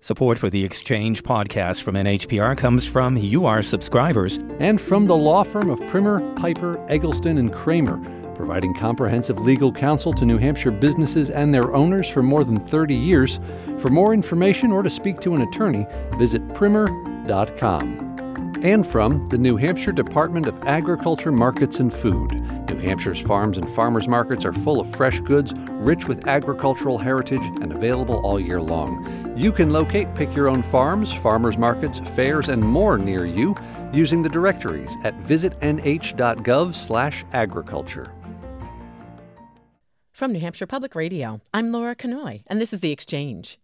Support for the Exchange podcast from NHPR comes from you, our subscribers. And from the law firm of Primer, Piper, Eggleston, and Kramer, providing comprehensive legal counsel to New Hampshire businesses and their owners for more than 30 years. For more information or to speak to an attorney, visit primer.com. And from the New Hampshire Department of Agriculture, Markets, and Food. New Hampshire's farms and farmers markets are full of fresh goods, rich with agricultural heritage, and available all year long. You can locate Pick Your Own Farms, farmers markets, fairs, and more near you using the directories at visitnh.gov/agriculture. From New Hampshire Public Radio, I'm Laura Kanoy, and this is The Exchange.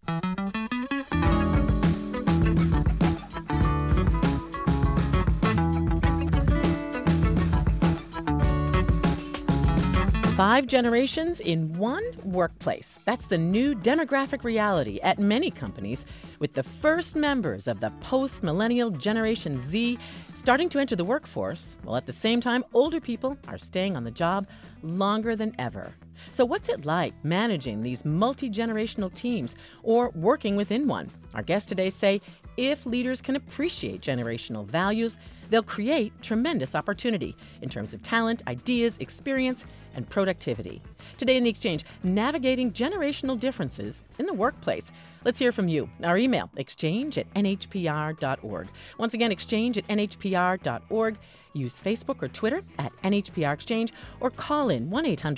Five generations in one workplace. That's the new demographic reality at many companies, with the first members of the post-millennial Generation Z starting to enter the workforce, while at the same time, older people are staying on the job longer than ever. So what's it like managing these multi-generational teams or working within one? Our guests today say if leaders can appreciate generational values, they'll create tremendous opportunity in terms of talent, ideas, experience, and productivity. Today in The Exchange, navigating generational differences in the workplace. Let's hear from you. Our email, exchange@nhpr.org. Once again, exchange@nhpr.org. Use Facebook or Twitter @NHPR Exchange or call in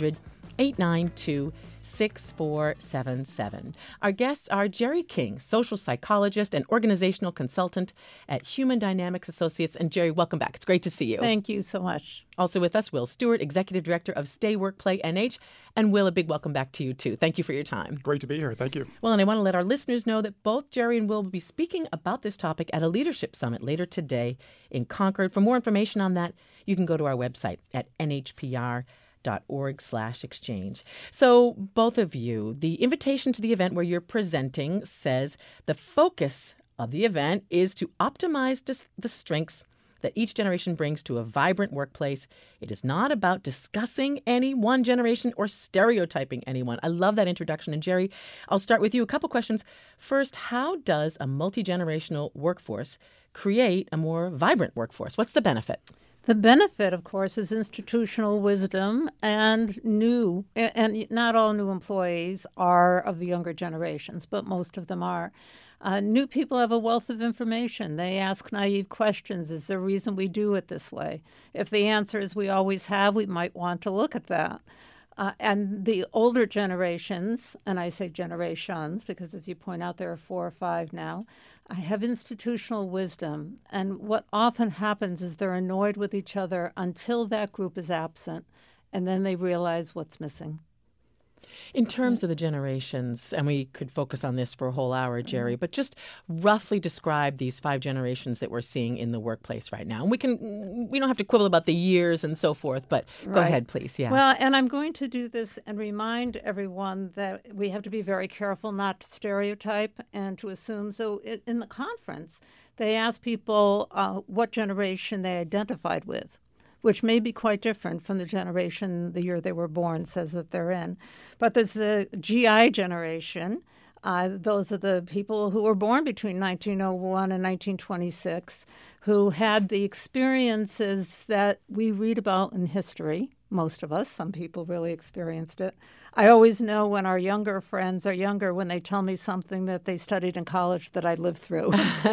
1-800-892-6477. Our guests are Jerry King, social psychologist and organizational consultant at Human Dynamics Associates. And Jerry, welcome back. It's great to see you. Thank you so much. Also with us, Will Stewart, executive director of Stay Work Play NH. And Will, a big welcome back to you too. Thank you for your time. Great to be here. Thank you. Well, and I want to let our listeners know that both Jerry and Will be speaking about this topic at a leadership summit later today in Concord. For more information on that, you can go to our website at nhpr.org/exchange. So both of you, the invitation to the event where you're presenting says the focus of the event is to optimize the strengths that each generation brings to a vibrant workplace. It is not about discussing any one generation or stereotyping anyone. I love that introduction. And Jerry, I'll start with you. A couple questions. First, how does a multi-generational workforce create a more vibrant workforce? What's the benefit? The benefit, of course, is institutional wisdom and not all new employees are of the younger generations, but most of them are. New people have a wealth of information. They ask naive questions. Is there a reason we do it this way? If the answer is we always have, we might want to look at that. And the older generations, and I say generations because, as you point out, there are 4 or 5 now, have institutional wisdom. And what often happens is they're annoyed with each other until that group is absent, and then they realize what's missing. In terms of the generations, and we could focus on this for a whole hour, Jerry, but just roughly describe these 5 generations that we're seeing in the workplace right now. And we don't have to quibble about the years and so forth, but go ahead, please. Yeah. Well, and I'm going to do this and remind everyone that we have to be very careful not to stereotype and to assume. So in the conference, they asked people what generation they identified with, which may be quite different from the generation the year they were born says that they're in. But there's the GI generation. Those are the people who were born between 1901 and 1926, who had the experiences that we read about in history, most of us. Some people really experienced it. I always know when our younger friends are younger when they tell me something that they studied in college that I lived through.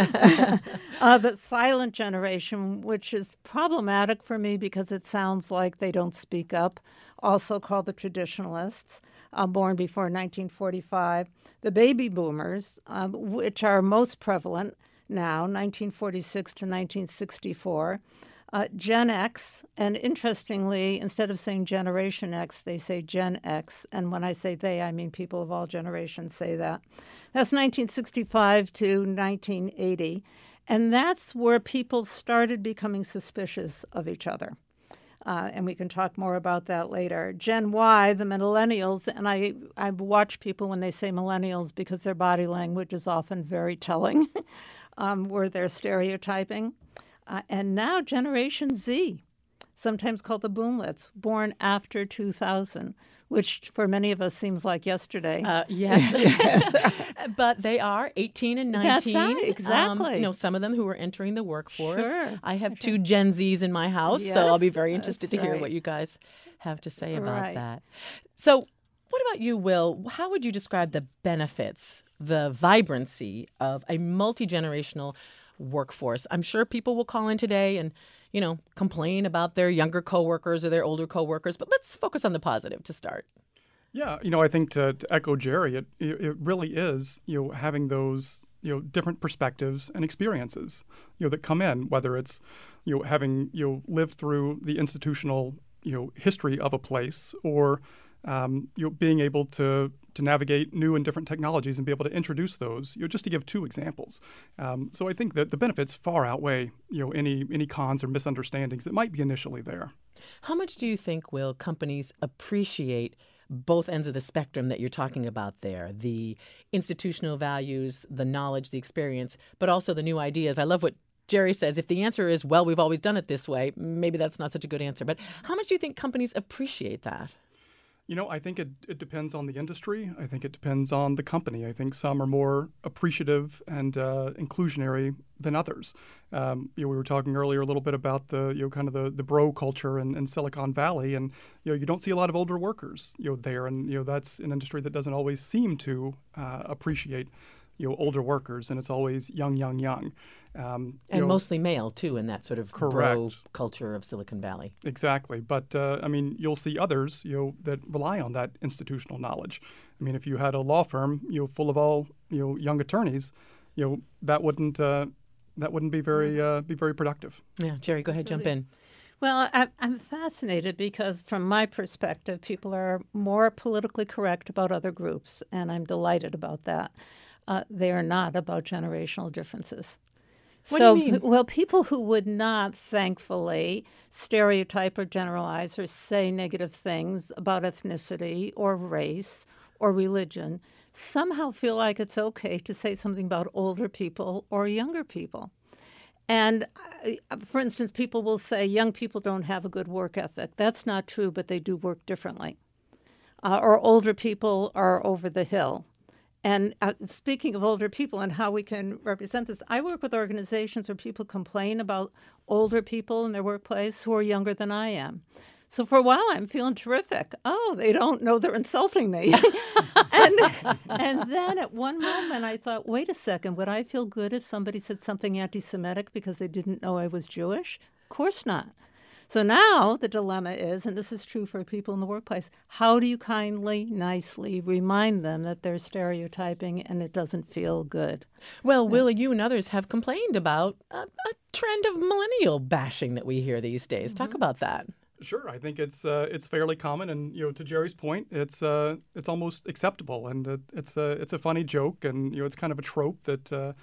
The silent generation, which is problematic for me because it sounds like they don't speak up, also called the traditionalists, born before 1945. The baby boomers, which are most prevalent now, 1946 to 1964. Gen X, and interestingly, instead of saying Generation X, they say Gen X. And when I say they, I mean people of all generations say that. That's 1965 to 1980. And that's where people started becoming suspicious of each other. And we can talk more about that later. Gen Y, the millennials, and I watch people when they say millennials because their body language is often very telling, where they're stereotyping. And now Generation Z. sometimes called the boomlets, born after 2000, which for many of us seems like yesterday. Yes. But they are 18 and 19. That's right, exactly. Some of them who are entering the workforce. Sure. I have two Gen Zs in my house, so I'll be very interested to hear what you guys have to say about that. So what about you, Will? How would you describe the benefits, the vibrancy of a multi-generational workforce? I'm sure people will call in today and complain about their younger coworkers or their older coworkers, but let's focus on the positive to start. Yeah, I think to echo Jerry, it really is, having those, different perspectives and experiences, that come in, whether it's, having, lived through the institutional, history of a place, or, being able to navigate new and different technologies and be able to introduce those, just to give two examples. So I think that the benefits far outweigh, any cons or misunderstandings that might be initially there. How much do you think, Will, companies appreciate both ends of the spectrum that you're talking about there, the institutional values, the knowledge, the experience, but also the new ideas? I love what Jerry says. If the answer is, well, we've always done it this way, maybe that's not such a good answer. But how much do you think companies appreciate that? I think it depends on the industry. I think it depends on the company. I think some are more appreciative and inclusionary than others. We were talking earlier a little bit about the kind of the bro culture in Silicon Valley, and you don't see a lot of older workers there, and that's an industry that doesn't always seem to appreciate older workers, and it's always young. And mostly male, too, in that sort of bro culture of Silicon Valley. Exactly. But, you'll see others, that rely on that institutional knowledge. If you had a law firm, full of all, young attorneys, that wouldn't be very productive. Yeah. Jerry, go ahead, jump in. Well, I'm fascinated because from my perspective, people are more politically correct about other groups, and I'm delighted about that. They are not about generational differences. What do you mean? Well, people who would not, thankfully, stereotype or generalize or say negative things about ethnicity or race or religion somehow feel like it's okay to say something about older people or younger people. And, for instance, people will say young people don't have a good work ethic. That's not true, but they do work differently. Or older people are over the hill. And speaking of older people and how we can represent this, I work with organizations where people complain about older people in their workplace who are younger than I am. So for a while, I'm feeling terrific. Oh, they don't know they're insulting me. and then at one moment, I thought, wait a second, would I feel good if somebody said something anti-Semitic because they didn't know I was Jewish? Of course not. So now the dilemma is, and this is true for people in the workplace, how do you kindly, nicely remind them that they're stereotyping and it doesn't feel good? Well, Will, you and others have complained about a trend of millennial bashing that we hear these days. Talk about that. Sure, I think it's fairly common, and to Jerry's point, it's almost acceptable, and it's a funny joke, and it's kind of a trope that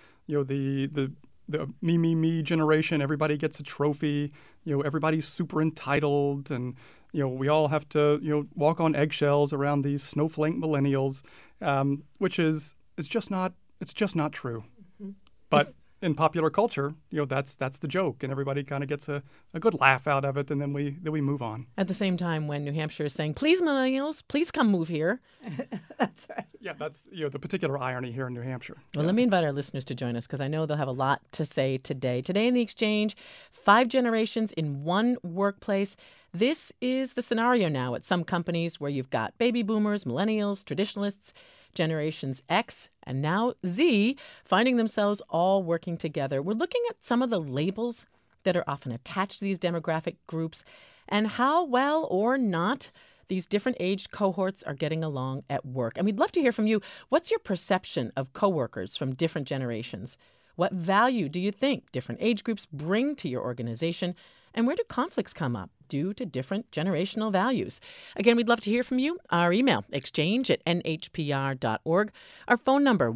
the me generation, everybody gets a trophy, everybody's super entitled, and we all have to walk on eggshells around these snowflake millennials, which is just not true. Mm-hmm. But in popular culture, that's the joke, and everybody kind of gets a good laugh out of it, and then we move on. At the same time, when New Hampshire is saying, "Please, millennials, please come move here," that's right. Yeah, that's the particular irony here in New Hampshire. Well, let me invite our listeners to join us because I know they'll have a lot to say today. Today in the Exchange, 5 generations in one workplace. This is the scenario now at some companies where you've got baby boomers, millennials, traditionalists, generations X, and now Z finding themselves all working together. We're looking at some of the labels that are often attached to these demographic groups and how well or not these different age cohorts are getting along at work. And we'd love to hear from you. What's your perception of coworkers from different generations? What value do you think different age groups bring to your organization? And where do conflicts come up due to different generational values? Again, we'd love to hear from you. Our email, exchange@nhpr.org. Our phone number,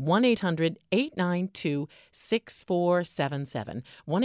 1-800-892-6477.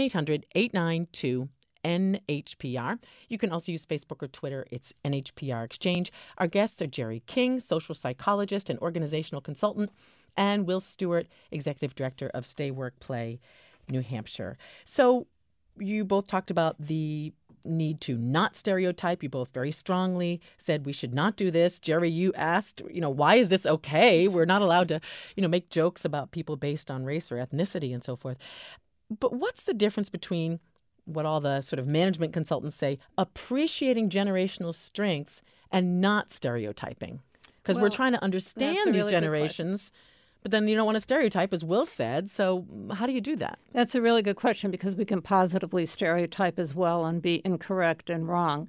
1-800-892-NHPR. You can also use Facebook or Twitter. It's NHPR Exchange. Our guests are Jerry King, social psychologist and organizational consultant, and Will Stewart, executive director of Stay Work Play New Hampshire. So you both talked about the need to not stereotype. You both very strongly said we should not do this. Jerry, you asked, why is this okay? We're not allowed to, make jokes about people based on race or ethnicity and so forth. But what's the difference between what all the sort of management consultants say, appreciating generational strengths and not stereotyping? Because we're trying to understand these really generations, but then you don't want to stereotype, as Will said. So how do you do that? That's a really good question, because we can positively stereotype as well and be incorrect and wrong.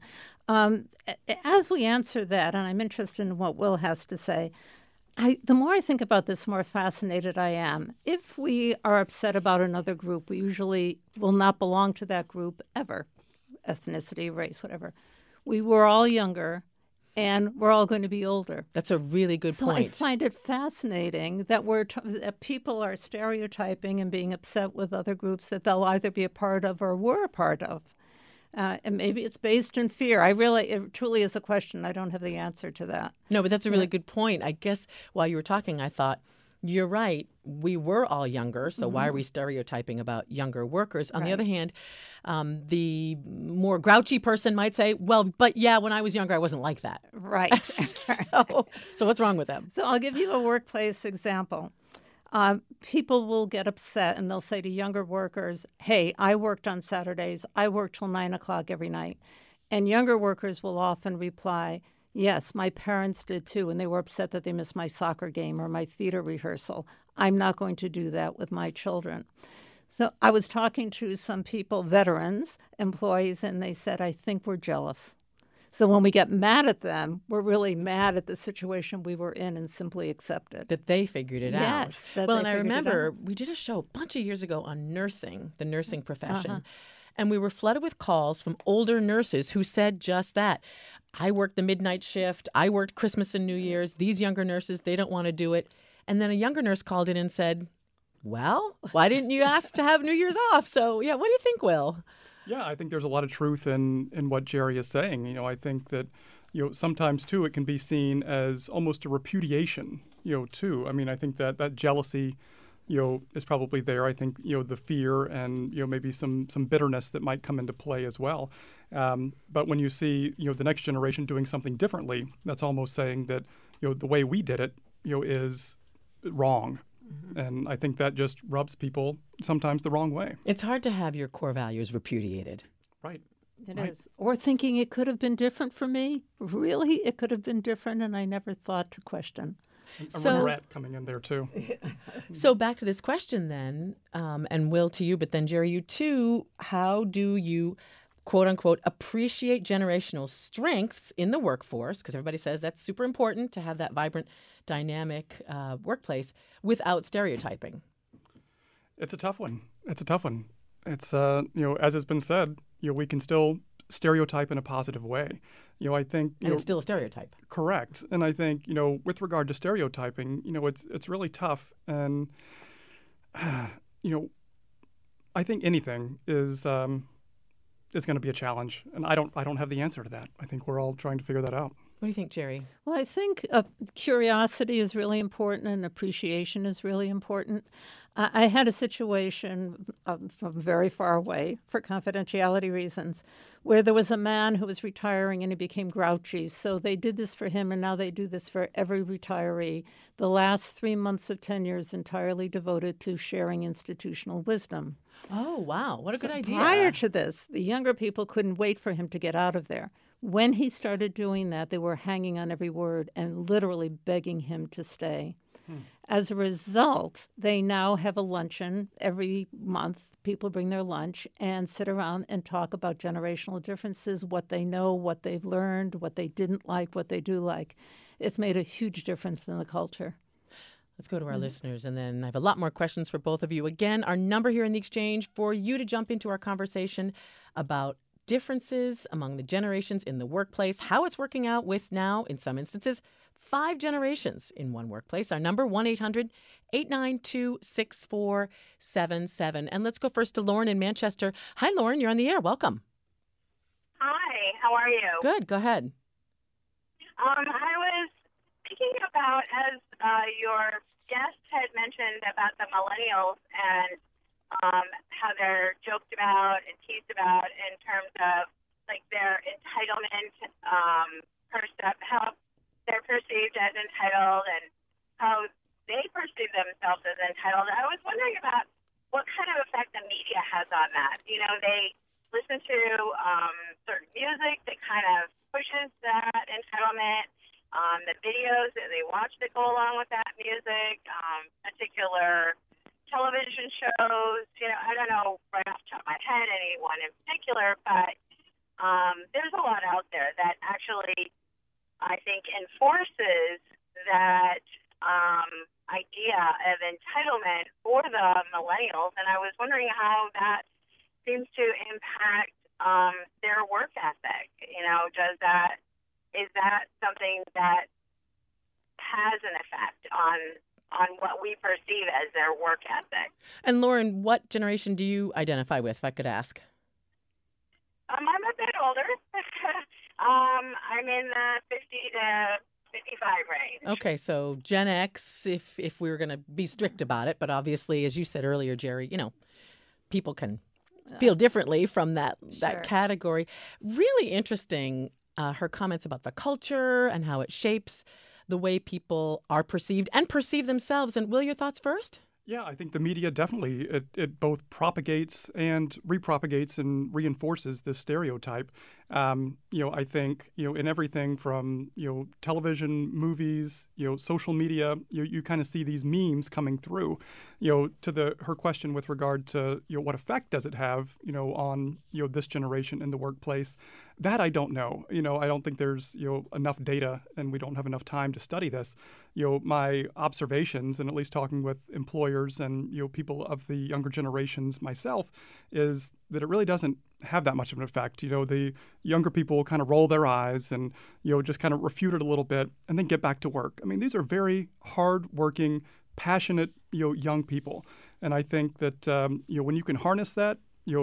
As we answer that, and I'm interested in what Will has to say, the more I think about this, the more fascinated I am. If we are upset about another group, we usually will not belong to that group ever, ethnicity, race, whatever. We were all younger, and we're all going to be older. That's a really good point. I find it fascinating that that people are stereotyping and being upset with other groups that they'll either be a part of or were a part of. And maybe it's based in fear. It truly is a question. I don't have the answer to that. No, but that's a really good point. I guess while you were talking, I thought, you're right. We were all younger, so why are we stereotyping about younger workers? On the other hand, the more grouchy person might say, well, but yeah, when I was younger, I wasn't like that. Right. So what's wrong with them? So I'll give you a workplace example. People will get upset and they'll say to younger workers, hey, I worked on Saturdays. I worked till 9 o'clock every night. And younger workers will often reply, yes, my parents did too, and they were upset that they missed my soccer game or my theater rehearsal. I'm not going to do that with my children. So I was talking to some people, veterans, employees, and they said, I think we're jealous. So when we get mad at them, we're really mad at the situation we were in and simply accept it. That they figured it out. Yes. Well, and I remember we did a show a bunch of years ago on nursing, the nursing profession. And we were flooded with calls from older nurses who said just that. I worked the midnight shift. I worked Christmas and New Year's. These younger nurses, they don't want to do it. And then a younger nurse called in and said, well, why didn't you ask to have New Year's off? So, yeah, what do you think, Will? Yeah, I think there's a lot of truth in what Jerry is saying. I think that, sometimes, too, it can be seen as almost a repudiation, too. I mean, I think that jealousy is probably there. I think, the fear and, maybe some bitterness that might come into play as well. But when you see, the next generation doing something differently, that's almost saying that, the way we did it, is wrong. And I think that just rubs people sometimes the wrong way. It's hard to have your core values repudiated. Right. It is. Or thinking it could have been different for me. Really? It could have been different, and I never thought to question. A regret coming in there, too. So back to this question then, and Will, to you, but then Jerry, you too, how do you, quote unquote, appreciate generational strengths in the workforce? Because everybody says that's super important to have that vibrant, dynamic workplace without stereotyping. It's a tough one. It's, as has been said, we can still stereotype in a positive way. I think and it's still a stereotype. Correct. And I think with regard to stereotyping, it's really tough. And I think anything is going to be a challenge. And I don't have the answer to that. I think we're all trying to figure that out. What do you think, Jerry? Well, I think curiosity is really important and appreciation is really important. I had a situation from very far away, for confidentiality reasons, where there was a man who was retiring and he became grouchy. So they did this for him, and now they do this for every retiree. The last 3 months of tenure is entirely devoted to sharing institutional wisdom. Oh, wow. What a good idea. Prior to this, the younger people couldn't wait for him to get out of there. When he started doing that, they were hanging on every word and literally begging him to stay. As a result, they now have a luncheon every month. People bring their lunch and sit around and talk about generational differences, what they know, what they've learned, what they didn't like, what they do like. It's made a huge difference in the culture. Let's go to our listeners, and then I have a lot more questions for both of you. Again, our number here in the exchange for you to jump into our conversation about differences among the generations in the workplace, how it's working out with now, in some instances, 5 generations in one workplace. Our number, 1-800-892-6477. And let's go first to Lauren in Manchester. Hi, Lauren. You're on the air. Welcome. Hi. How are you? Good. Go ahead. I was thinking about, as your guest had mentioned about the millennials and how they're joked about and teased about in terms of like their entitlement, how they're perceived as entitled and how they perceive themselves as entitled. I was wondering about what kind of effect the media has on that. You know, they listen to certain music that kind of pushes that entitlement, the videos that they watch that go along with that music, particular television shows. You know, I don't know right off the top of my head anyone in particular, but there's a lot out there that actually, I think, enforces that idea of entitlement for the millennials, and I was wondering how that seems to impact their work ethic. You know, is that something that has an effect on what we perceive as their work ethic? And Lauren, what generation do you identify with, if I could ask? I'm a bit older. I'm in the 50 to 55 range. Okay, so Gen X, if we were going to be strict about it, but obviously, as you said earlier, Jerry, you know, people can feel differently from that category. Really interesting, her comments about the culture and how it shapes the way people are perceived and perceive themselves. And Will, your thoughts first? Yeah, I think the media definitely, it both propagates and repropagates and reinforces this stereotype. I think, in everything from, television, movies, social media, you kind of see these memes coming through, to her question with regard to, what effect does it have, on, this generation in the workplace. That I don't know. I don't think there's, enough data, and we don't have enough time to study this. My observations, and at least talking with employers and, people of the younger generations myself, is that it really doesn't have that much of an effect. The younger people kind of roll their eyes and, just kind of refute it a little bit and then get back to work. I mean, these are very hard-working, passionate, young people. And I think that, when you can harness that,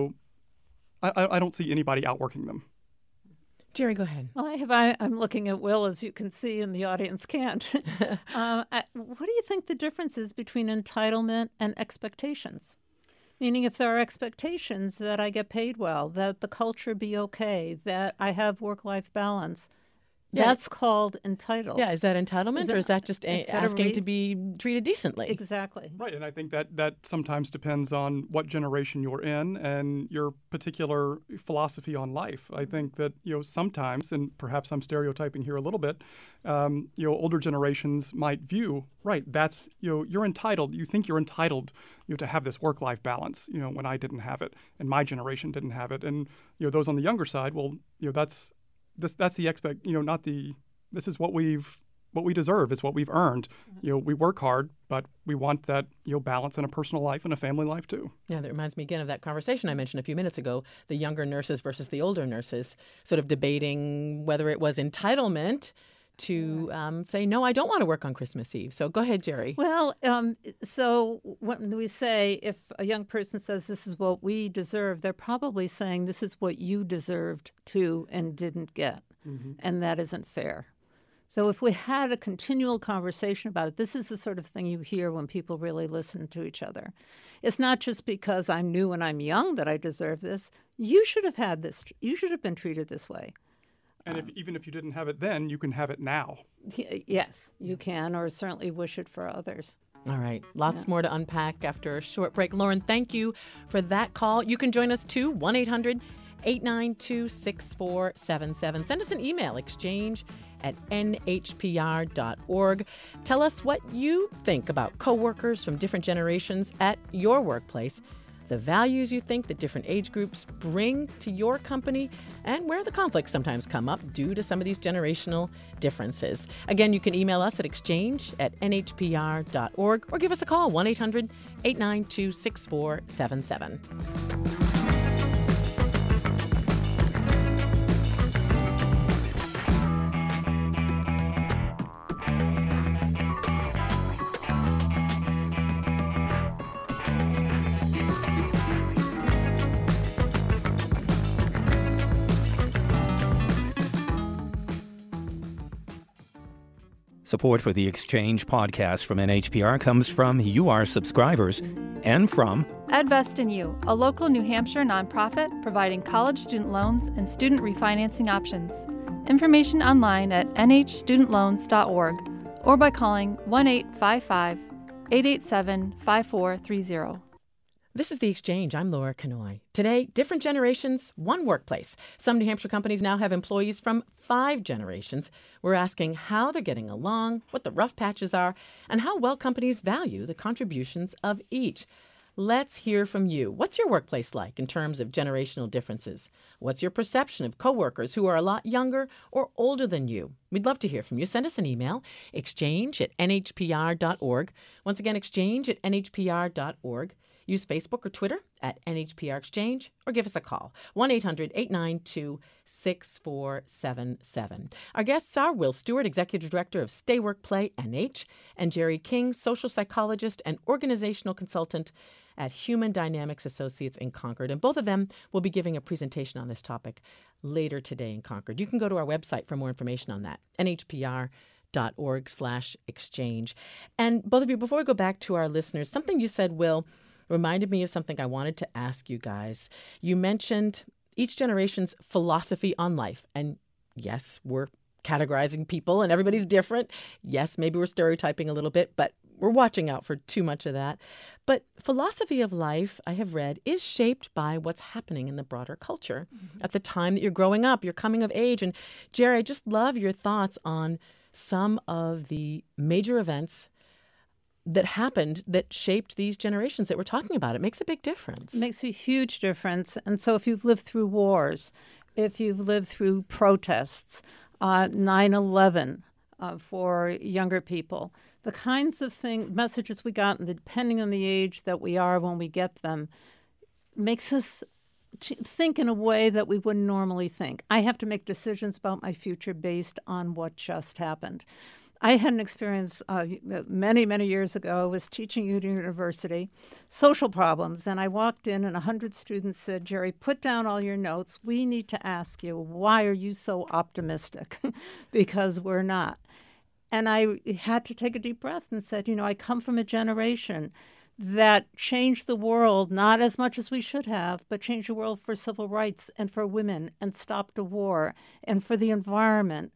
I don't see anybody outworking them. Jerry, go ahead. Well, I'm looking at Will, as you can see, and the audience can't. What do you think the difference is between entitlement and expectations? Meaning, if there are expectations that I get paid well, that the culture be okay, that I have work-life balance, that's called entitled. Yeah, is that entitlement, or is that just asking to be treated decently? Exactly. Right, and I think that sometimes depends on what generation you're in and your particular philosophy on life. I think that, sometimes, and perhaps I'm stereotyping here a little bit, older generations might view, right, that's, you're entitled, you think you're entitled, to have this work-life balance, when I didn't have it and my generation didn't have it. And, those on the younger side, well, that's the this is what we deserve. It's what we've earned. We work hard, but we want that, balance in a personal life and a family life too. Yeah, that reminds me again of that conversation I mentioned a few minutes ago, the younger nurses versus the older nurses, sort of debating whether it was entitlement to say, no, I don't want to work on Christmas Eve. So go ahead, Jerry. Well, so when we say, if a young person says this is what we deserve, they're probably saying this is what you deserved to and didn't get. Mm-hmm. And that isn't fair. So if we had a continual conversation about it, this is the sort of thing you hear when people really listen to each other. It's not just because I'm new and I'm young that I deserve this. You should have had this. You should have been treated this way. And even if you didn't have it then, you can have it now. Yes, you can, or certainly wish it for others. All right. Lots more to unpack after a short break. Lauren, thank you for that call. You can join us too, 1-800-892-6477. Send us an email, exchange@nhpr.org. Tell us what you think about coworkers from different generations at your workplace, the values you think that different age groups bring to your company, and where the conflicts sometimes come up due to some of these generational differences. Again, you can email us at exchange@nhpr.org or give us a call, 1-800-892-6477. Support for the Exchange podcast from NHPR comes from you, our subscribers, and from EdVest in You, a local New Hampshire nonprofit providing college student loans and student refinancing options. Information online at nhstudentloans.org or by calling 1-855-887-5430. This is The Exchange. I'm Laura Kanoy. Today, different generations, one workplace. Some New Hampshire companies now have employees from 5 generations. We're asking how they're getting along, what the rough patches are, and how well companies value the contributions of each. Let's hear from you. What's your workplace like in terms of generational differences? What's your perception of coworkers who are a lot younger or older than you? We'd love to hear from you. Send us an email, exchange@nhpr.org. Once again, exchange@nhpr.org. Use Facebook or Twitter at NHPR Exchange or give us a call, 1-800-892-6477. Our guests are Will Stewart, Executive Director of Stay Work Play NH, and Jerry King, social psychologist and organizational consultant at Human Dynamics Associates in Concord. And both of them will be giving a presentation on this topic later today in Concord. You can go to our website for more information on that, nhpr.org/exchange. And both of you, before we go back to our listeners, something you said, Will, reminded me of something I wanted to ask you guys. You mentioned each generation's philosophy on life. And yes, we're categorizing people and everybody's different. Yes, maybe we're stereotyping a little bit, but we're watching out for too much of that. But philosophy of life, I have read, is shaped by what's happening in the broader culture at the time that you're growing up, you're coming of age. And Jerry, I just love your thoughts on some of the major events that happened that shaped these generations that we're talking about. It makes a big difference. It makes a huge difference. And so if you've lived through wars, if you've lived through protests, 9/11 for younger people, the kinds of messages we got, and depending on the age that we are when we get them, makes us think in a way that we wouldn't normally think. I have to make decisions about my future based on what just happened. I had an experience many, many years ago. I was teaching at university, social problems, and I walked in and 100 students said, Jerry, put down all your notes. We need to ask you, why are you so optimistic? Because we're not. And I had to take a deep breath and said, I come from a generation that changed the world, not as much as we should have, but changed the world for civil rights and for women and stopped a war and for the environment.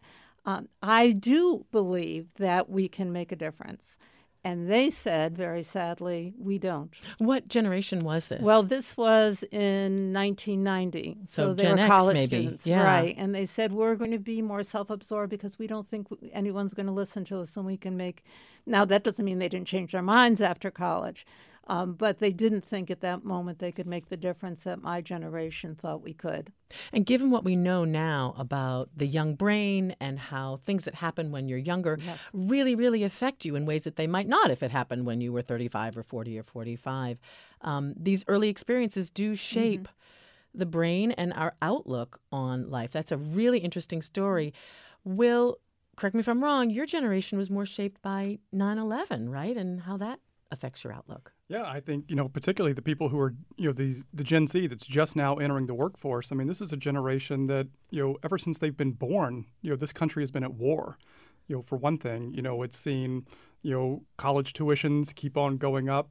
I do believe that we can make a difference. And they said, very sadly, we don't. What generation was this? Well, this was in 1990. So they Gen were X, college maybe. students. Yeah. Right. And they said, we're going to be more self-absorbed because we don't think anyone's going to listen to us and we can make... Now, that doesn't mean they didn't change their minds after college. But they didn't think at that moment they could make the difference that my generation thought we could. And given what we know now about the young brain and how things that happen when you're younger really, really affect you in ways that they might not if it happened when you were 35 or 40 or 45, these early experiences do shape the brain and our outlook on life. That's a really interesting story. Will, correct me if I'm wrong, your generation was more shaped by 9/11, right? And how that affects your outlook. Yeah, I think, particularly the people who are, the Gen Z that's just now entering the workforce. I mean, this is a generation that, ever since they've been born, this country has been at war. For one thing, it's seen, college tuitions keep on going up,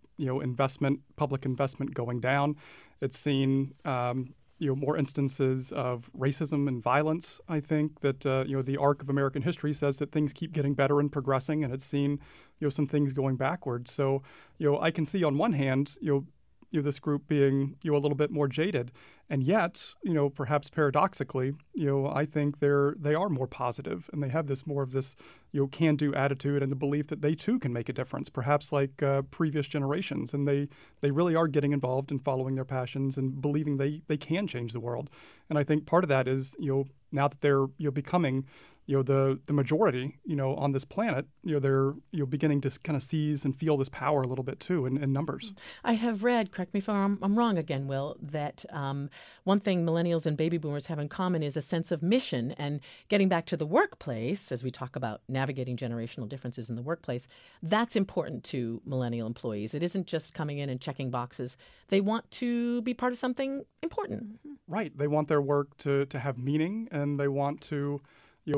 public investment going down. It's seen, more instances of racism and violence. I think that, the arc of American history says that things keep getting better and progressing, and it's seen, some things going backwards. So, I can see on one hand, this group being, a little bit more jaded, and yet, perhaps paradoxically, I think they are more positive, and they have more of this, can-do attitude and the belief that they too can make a difference, perhaps like previous generations, and they really are getting involved in following their passions and believing they can change the world. And I think part of that is, now that they're becoming the majority, on this planet, they're beginning to kind of seize and feel this power a little bit too in numbers. I have read, correct me if I'm wrong again, Will, that one thing millennials and baby boomers have in common is a sense of mission, and getting back to the workplace, as we talk about navigating generational differences in the workplace, that's important to millennial employees. It isn't just coming in and checking boxes. They want to be part of something important. Right. They want their work to have meaning, and they want to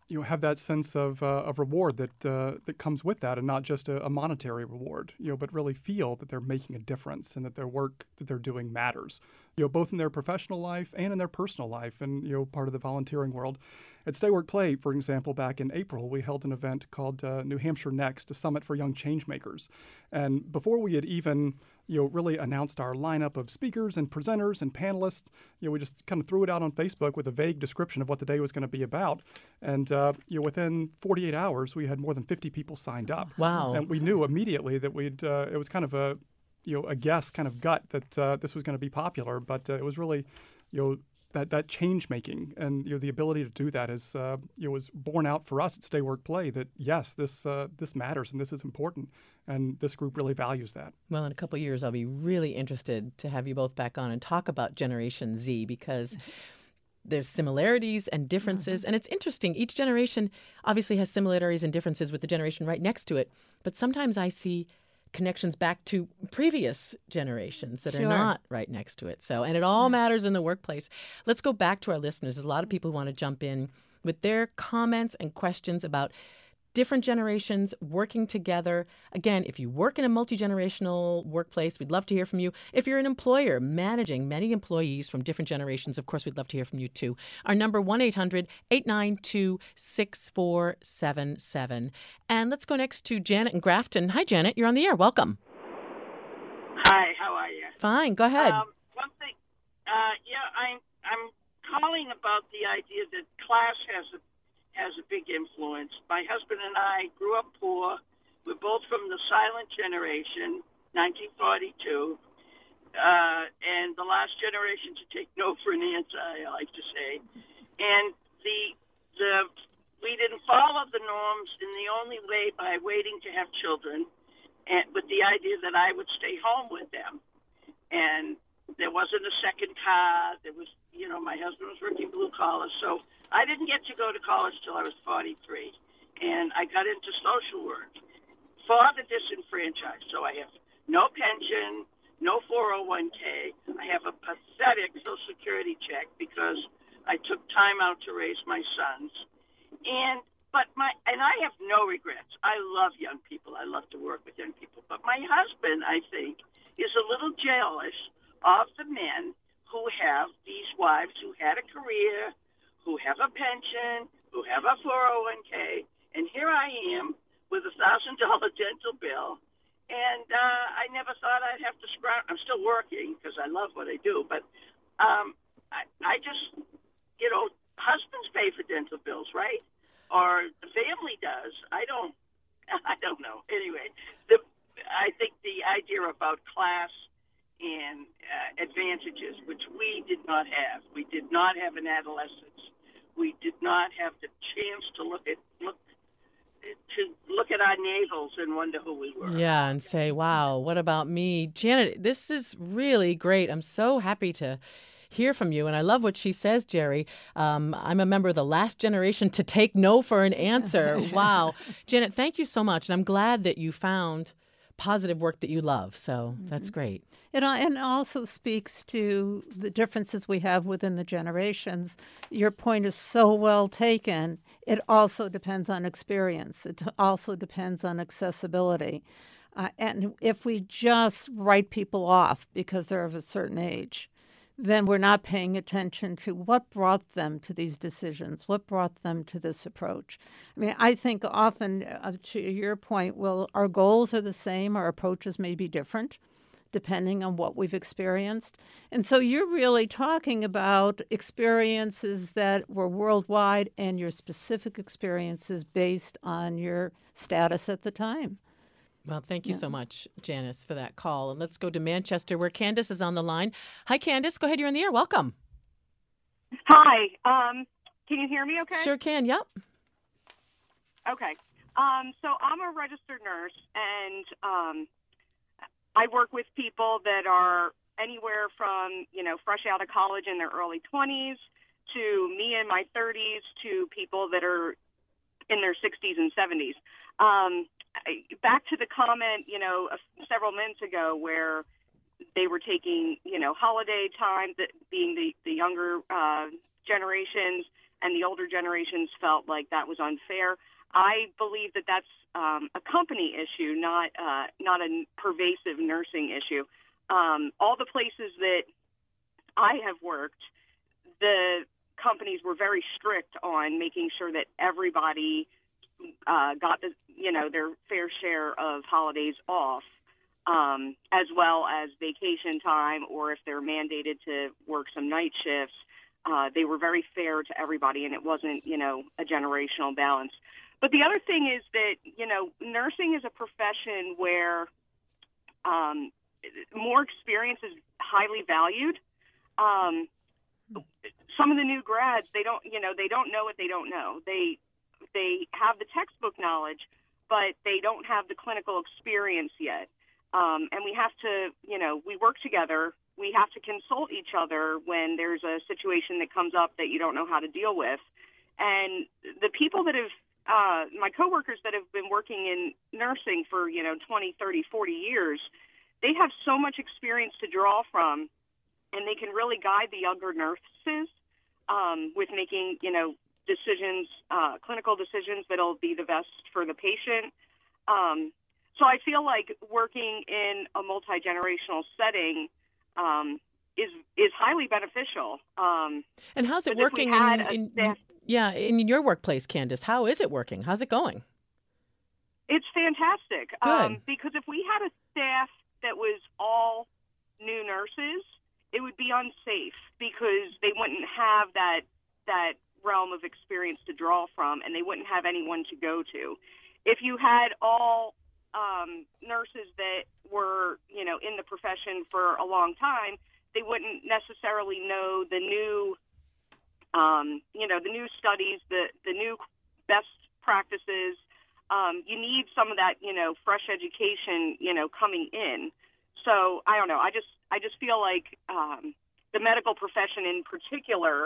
have that sense of reward that comes with that, and not just a monetary reward, but really feel that they're making a difference and that their work that they're doing matters, both in their professional life and in their personal life, and part of the volunteering world. At Stay Work Play, for example, back in April, we held an event called New Hampshire Next, a summit for young changemakers. And before we had even really announced our lineup of speakers and presenters and panelists, we just kind of threw it out on Facebook with a vague description of what the day was going to be about. And within 48 hours, we had more than 50 people signed up. Wow! And we knew immediately that it was kind of a guess, kind of gut that this was going to be popular, but it was really that change making and the ability to do that is was borne out for us at Stay Work Play. That yes, this matters and this is important, and this group really values that. Well, in a couple of years, I'll be really interested to have you both back on and talk about Generation Z, because there's similarities and differences, and it's interesting. Each generation obviously has similarities and differences with the generation right next to it, but sometimes I see connections back to previous generations that are not right next to it. So, and it all matters in the workplace. Let's go back to our listeners. There's a lot of people who want to jump in with their comments and questions about different generations working together. Again, if you work in a multi-generational workplace, we'd love to hear from you. If you're an employer managing many employees from different generations, of course, we'd love to hear from you too. Our number, 1-800-892-6477. And let's go next to Janet in Grafton. Hi, Janet. You're on the air. Welcome. Hi. How are you? Fine. Go ahead. One thing. I'm calling about the idea that class has a big influence. My husband and I grew up poor. We're both from the silent generation, 1942, and the last generation to take no for an answer, I like to say. And we didn't follow the norms in the only way by waiting to have children, and with the idea that I would stay home with them. And there wasn't a second car. There was, my husband was working blue collar, so I didn't get to go to college till I was 43, and I got into social work for the disenfranchised. So I have no pension, no 401k. I have a pathetic Social Security check because I took time out to raise my sons, and I have no regrets. I love young people. I love to work with young people. But my husband, I think, is a little jealous of the men who have these wives who had a career, who have a pension, who have a 401k, and here I am with $1,000 dental bill, and I never thought I'd have to scrounge. I'm still working because I love what I do, but I just, husbands pay for dental bills, right? Or the family does. I don't know. Anyway, I think the idea about class and advantages, which we did not have. We did not have an adolescence. We did not have the chance to look at our navels and wonder who we were. Yeah, and say, wow, what about me? Janet, this is really great. I'm so happy to hear from you. And I love what she says, Jerry. I'm a member of the last generation to take no for an answer. Wow. Janet, thank you so much. And I'm glad that you found positive work that you love. So that's great. And it also speaks to the differences we have within the generations. Your point is so well taken. It also depends on experience. It also depends on accessibility. And if we just write people off because they're of a certain age, then we're not paying attention to what brought them to these decisions, what brought them to this approach. I mean, I think often, to your point, our goals are the same, our approaches may be different, depending on what we've experienced. And so you're really talking about experiences that were worldwide and your specific experiences based on your status at the time. Well, thank you so much, Janice, for that call. And let's go to Manchester, where Candace is on the line. Hi, Candace. Go ahead. You're in the air. Welcome. Hi. Can you hear me okay? Sure can. Yep. Okay. So I'm a registered nurse, and I work with people that are anywhere from, fresh out of college in their early 20s to me in my 30s to people that are in their 60s and 70s. Back to the comment, several minutes ago where they were taking, holiday time, being the younger generations, and the older generations felt like that was unfair. I believe that that's a company issue, not a pervasive nursing issue. All the places that I have worked, the companies were very strict on making sure that everybody got their fair share of holidays off, as well as vacation time, or if they're mandated to work some night shifts. They were very fair to everybody, and it wasn't, a generational balance. But the other thing is that, nursing is a profession where more experience is highly valued. Some of the new grads, they don't know what they don't know. They have the textbook knowledge, but they don't have the clinical experience yet. And we have to, we work together. We have to consult each other when there's a situation that comes up that you don't know how to deal with. And the people that have, my coworkers that have been working in nursing for, 20, 30, 40 years, they have so much experience to draw from, and they can really guide the younger nurses with making, decisions, clinical decisions that'll be the best for the patient. So I feel like working in a multi-generational setting is highly beneficial. And how's it working in your workplace, Candace? How is it working? How's it going? It's fantastic. Good. Because if we had a staff that was all new nurses, it would be unsafe because they wouldn't have that realm of experience to draw from, and they wouldn't have anyone to go to. If you had all nurses that were, in the profession for a long time, they wouldn't necessarily know the new, the new studies, the new best practices. You need some of that, fresh education, coming in. So I don't know. I just feel like the medical profession in particular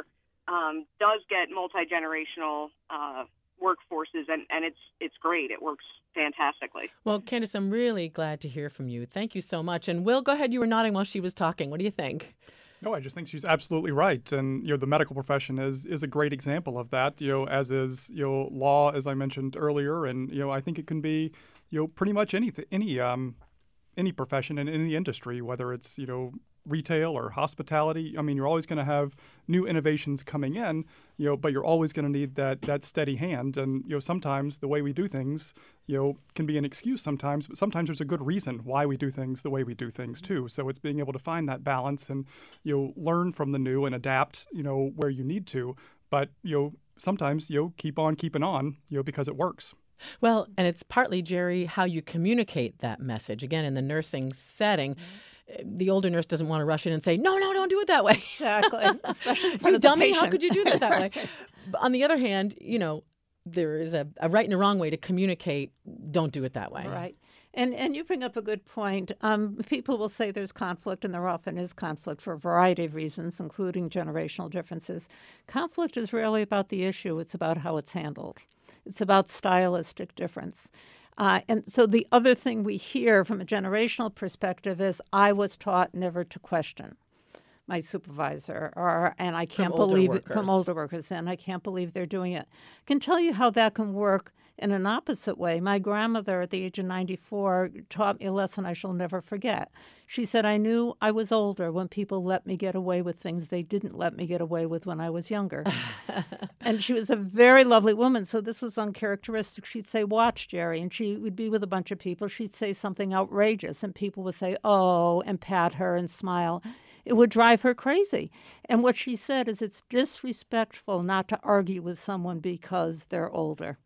does get multi-generational workforces, and it's great. It works fantastically. Well, Candace, I'm really glad to hear from you. Thank you so much. And Will, go ahead. You were nodding while she was talking. What do you think? No, I just think she's absolutely right. And, the medical profession is a great example of that, as is, law, as I mentioned earlier. And, I think it can be, pretty much any profession in any industry, whether it's, retail or hospitality. I mean, you're always going to have new innovations coming in, but you're always going to need that steady hand. And, sometimes the way we do things, can be an excuse sometimes, but sometimes there's a good reason why we do things the way we do things too. So it's being able to find that balance and, learn from the new and adapt, where you need to. But, sometimes, keep on keeping on, because it works. Well, and it's partly, Jerry, how you communicate that message. Again, in the nursing setting, the older nurse doesn't want to rush in and say, no, don't do it that way. Exactly. Especially in front you of the dummy, patient. how could you do that way? But on the other hand, there is a right and a wrong way to communicate. Don't do it that way. Right. And you bring up a good point. People will say there's conflict, and there often is conflict for a variety of reasons, including generational differences. Conflict is rarely about the issue. It's about how it's handled. It's about stylistic difference. And so the other thing we hear from a generational perspective is, I was taught never to question my supervisor, and I can't believe it from older workers, and I can't believe they're doing it. I can tell you how that can work in an opposite way. My grandmother at the age of 94 taught me a lesson I shall never forget. She said, I knew I was older when people let me get away with things they didn't let me get away with when I was younger. And she was a very lovely woman, so this was uncharacteristic. She'd say, watch, Jerry, and she would be with a bunch of people. She'd say something outrageous, and people would say, oh, and pat her and smile. It would drive her crazy. And what she said is, it's disrespectful not to argue with someone because they're older.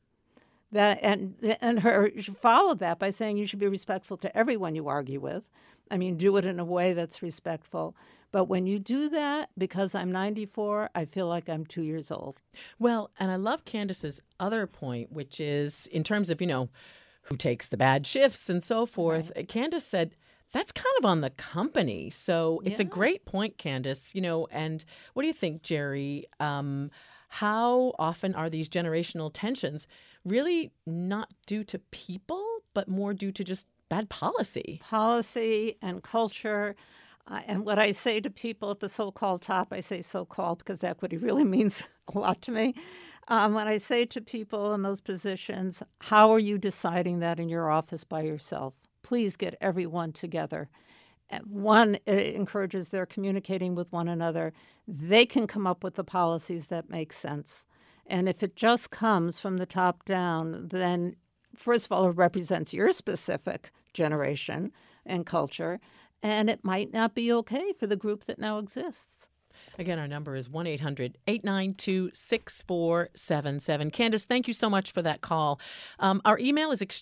She followed that by saying you should be respectful to everyone you argue with. I mean, do it in a way that's respectful. But when you do that, because I'm 94, I feel like I'm 2 years old. Well, and I love Candace's other point, which is in terms of, who takes the bad shifts and so forth. Right. Candace said, that's kind of on the company. So it's a great point, Candace, and what do you think, Jerry? How often are these generational tensions really not due to people, but more due to just bad policy? Policy and culture. And what I say to people at the so-called top, I say so-called because equity really means a lot to me. When I say to people in those positions, how are you deciding that in your office by yourself? Please get everyone together. One, it encourages their communicating with one another. They can come up with the policies that make sense. And if it just comes from the top down, then first of all, it represents your specific generation and culture, and it might not be okay for the group that now exists. Again, our number is 1-800-892-6477. Candace, thank you so much for that call. Our email is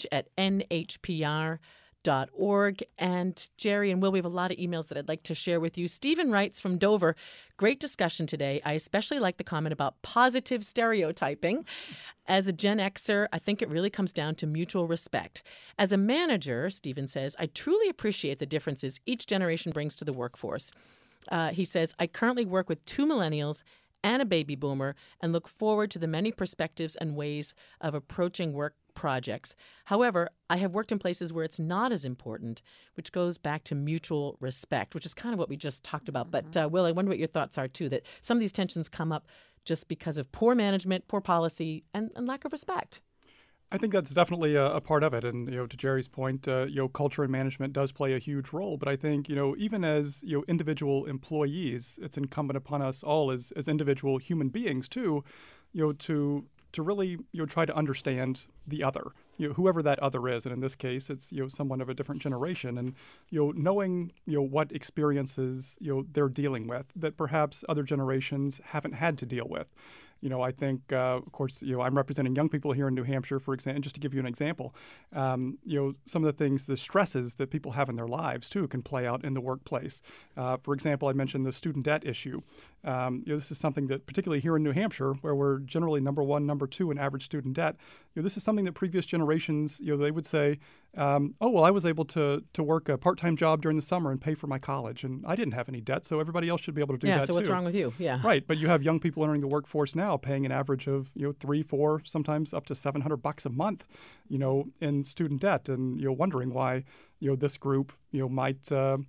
exchange@nhpr.org. And Jerry and Will, we have a lot of emails that I'd like to share with you. Stephen writes from Dover, great discussion today. I especially like the comment about positive stereotyping. As a Gen Xer, I think it really comes down to mutual respect. As a manager, Stephen says, I truly appreciate the differences each generation brings to the workforce. He says, I currently work with 2 millennials and a baby boomer and look forward to the many perspectives and ways of approaching work projects. However, I have worked in places where it's not as important, which goes back to mutual respect, which is kind of what we just talked about. But Will, I wonder what your thoughts are, too, that some of these tensions come up just because of poor management, poor policy, and lack of respect. I think that's definitely a part of it. And, to Jerry's point, culture and management does play a huge role. But I think, even as, individual employees, it's incumbent upon us all as individual human beings, too, to really, try to understand the other, whoever that other is. And in this case, it's, someone of a different generation. And, knowing, what experiences, they're dealing with that perhaps other generations haven't had to deal with. I think, of course, I'm representing young people here in New Hampshire, for example, and just to give you an example, some of the things, the stresses that people have in their lives, too, can play out in the workplace. For example, I mentioned the student debt issue. This is something that, particularly here in New Hampshire, where we're generally number 1, number 2 in average student debt, this is something that previous generations, they would say, I was able to work a part-time job during the summer and pay for my college, and I didn't have any debt, so everybody else should be able to do that, too. Yeah, so what's wrong with you? Yeah. Right, but you have young people entering the workforce now paying an average of, $300, $400, sometimes up to $700 a month, in student debt, and, wondering why, this group, might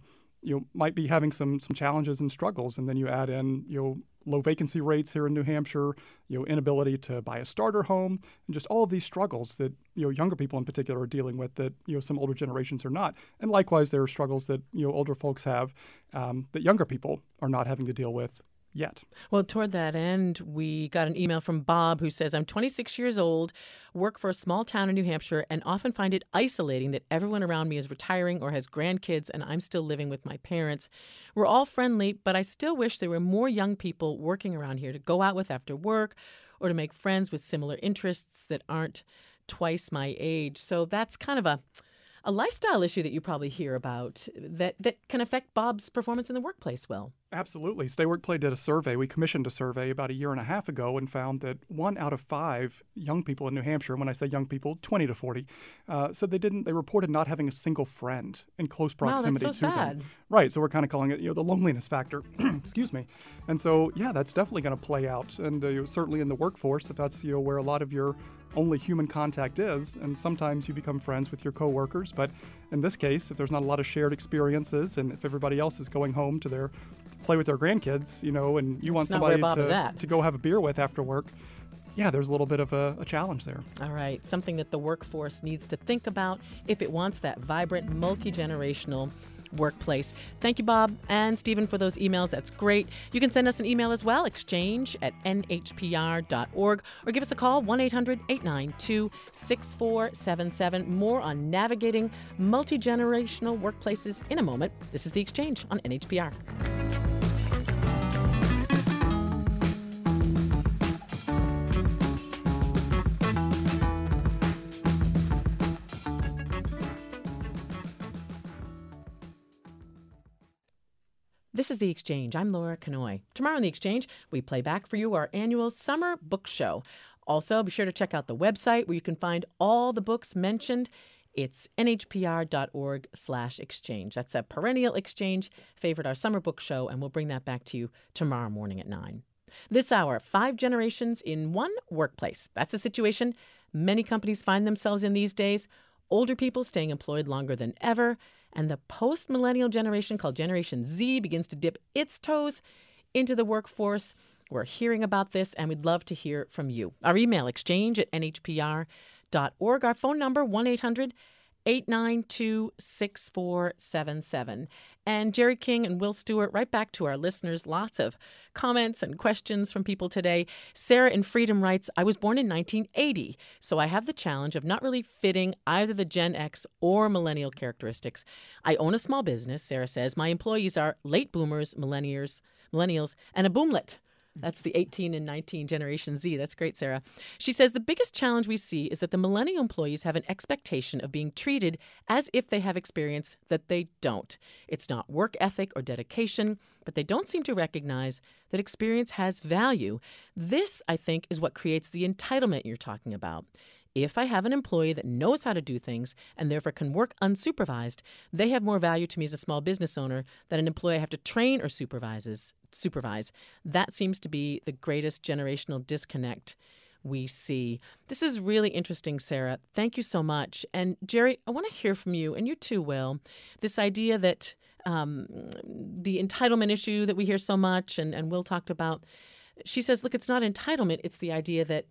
be having some challenges and struggles. And then you add in, low vacancy rates here in New Hampshire, inability to buy a starter home, and just all of these struggles that, younger people in particular are dealing with that, some older generations are not. And likewise, there are struggles that, older folks have that younger people are not having to deal with yet. Well, toward that end, we got an email from Bob who says, I'm 26 years old, work for a small town in New Hampshire, and often find it isolating that everyone around me is retiring or has grandkids and I'm still living with my parents. We're all friendly, but I still wish there were more young people working around here to go out with after work or to make friends with similar interests that aren't twice my age. So that's kind of a lifestyle issue that you probably hear about that can affect Bob's performance in the workplace, Will. Absolutely. Stay Work Play did a survey. We commissioned a survey about 1.5 years ago and found that 1 out of 5 young people in New Hampshire, and when I say young people, 20 to 40, said they reported not having a single friend in close proximity that's so to sad. them. Right. So we're kind of calling it, the loneliness factor. Excuse me. And so, that's definitely going to play out. And certainly in the workforce, if that's, where a lot of your only human contact is, and sometimes you become friends with your coworkers. But in this case, if there's not a lot of shared experiences, and if everybody else is going home to play with their grandkids, and you want somebody to go have a beer with after work, there's a little bit of a challenge there. All right, something that the workforce needs to think about if it wants that vibrant, multi-generational workplace. Thank you, Bob and Stephen, for those emails. That's great. You can send us an email as well, exchange@nhpr.org, or give us a call, 1-800-892-6477. More on navigating multi-generational workplaces in a moment. This is The Exchange on NHPR. This is The Exchange. I'm Laura Kanoy. Tomorrow on The Exchange, we play back for you our annual summer book show. Also, be sure to check out the website where you can find all the books mentioned. It's nhpr.org/exchange. That's a perennial exchange. Favorite our summer book show, and we'll bring that back to you tomorrow morning at 9. This hour, 5 generations in one workplace. That's a situation many companies find themselves in these days. Older people staying employed longer than ever, And the post-millennial generation, called Generation Z, begins to dip its toes into the workforce. We're hearing about this, and we'd love to hear from you. Our email, exchange@nhpr.org. Our phone number, 1-800-892-6477. And Jerry King and Will Stewart, right back to our listeners. Lots of comments and questions from people today. Sarah in Freedom writes, I was born in 1980, so I have the challenge of not really fitting either the Gen X or millennial characteristics. I own a small business, Sarah says. My employees are late boomers, millennials, and a boomlet. That's the 18 and 19 Generation Z. That's great, Sarah. She says the biggest challenge we see is that the millennial employees have an expectation of being treated as if they have experience that they don't. It's not work ethic or dedication, but they don't seem to recognize that experience has value. This, I think, is what creates the entitlement you're talking about. If I have an employee that knows how to do things and therefore can work unsupervised, they have more value to me as a small business owner than an employee I have to train or supervise. That seems to be the greatest generational disconnect we see. This is really interesting, Sarah. Thank you so much. And Jerry, I want to hear from you, and you too, Will, this idea that the entitlement issue that we hear so much, and Will talked about, she says, look, it's not entitlement. It's the idea that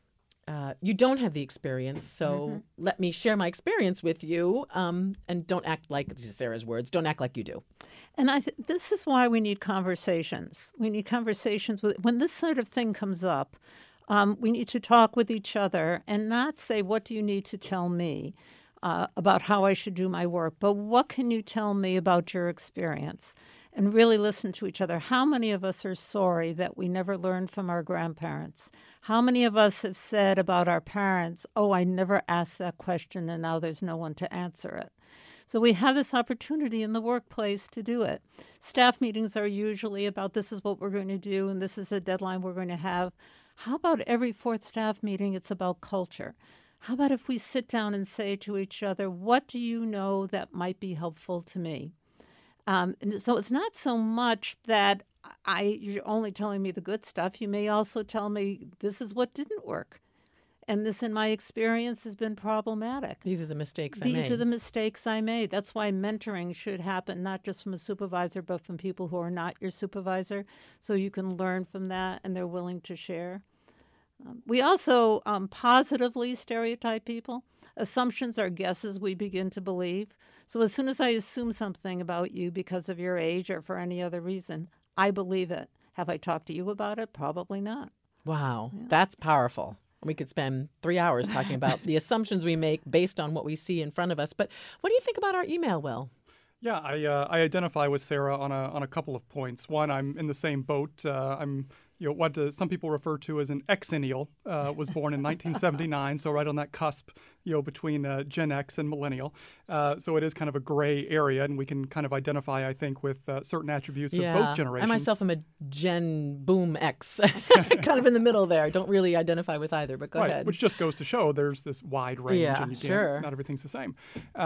you don't have the experience, so let me share my experience with you, and don't act like, this is Sarah's words, don't act like you do. And this is why we need conversations. We need conversations when this sort of thing comes up. We need to talk with each other and not say, what do you need to tell me about how I should do my work, but what can you tell me about your experience? And really listen to each other. How many of us are sorry that we never learned from our grandparents? How many of us have said about our parents, oh, I never asked that question, and now there's no one to answer it? So we have this opportunity in the workplace to do it. Staff meetings are usually about this is what we're going to do, and this is the deadline we're going to have. How about every fourth staff meeting, it's about culture? How about if we sit down and say to each other, what do you know that might be helpful to me? And so it's not so much that you're only telling me the good stuff. You may also tell me this is what didn't work. And this, in my experience, has been problematic. These are the mistakes I made. These are the mistakes I made. That's why mentoring should happen, not just from a supervisor, but from people who are not your supervisor, so you can learn from that and they're willing to share. We also positively stereotype people. Assumptions are guesses we begin to believe. So as soon as I assume something about you because of your age or for any other reason, I believe it. Have I talked to you about it? Probably not. Wow, that's powerful. We could spend 3 hours talking about the assumptions we make based on what we see in front of us. But what do you think about our email, Will? Yeah, I identify with Sarah on a couple of points. One, I'm in the same boat. I'm what some people refer to as an exennial, was born in 1979, so right on that cusp, between Gen X and millennial. So it is kind of a gray area, and we can kind of identify, I think, with certain attributes of both generations. I myself am a Gen Boom X, kind of in the middle there. I don't really identify with either, but go ahead. Which just goes to show there's this wide range, and not everything's the same.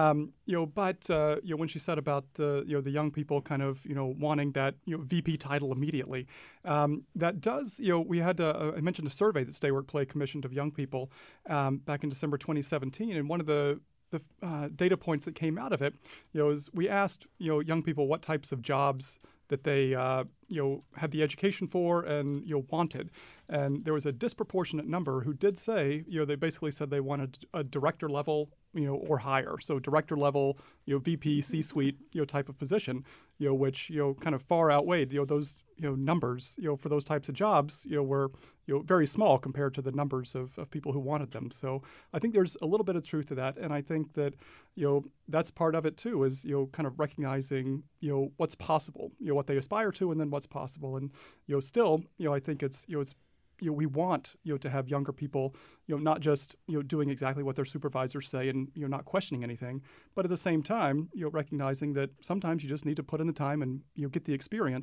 But when she said about the young people kind of wanting that VP title immediately, that does we had I mentioned a survey that Stay Work Play commissioned of young people back in December 2017, and one of the data points that came out of it is we asked young people what types of jobs that they had the education for and wanted, and there was a disproportionate number who did say they basically said they wanted a director level or higher, so director level VP C-suite type of position, which kind of far outweighed those numbers for those types of jobs were very small compared to the numbers of people who wanted them. So I think there's a little bit of truth to that, and I think that that's part of it too, is kind of recognizing what's possible, what they aspire to, and then what's possible, and still I think it's we want to have younger people not just doing exactly what their supervisors say and not questioning anything, but at the same time recognizing that sometimes you just need to put in the time and get the experience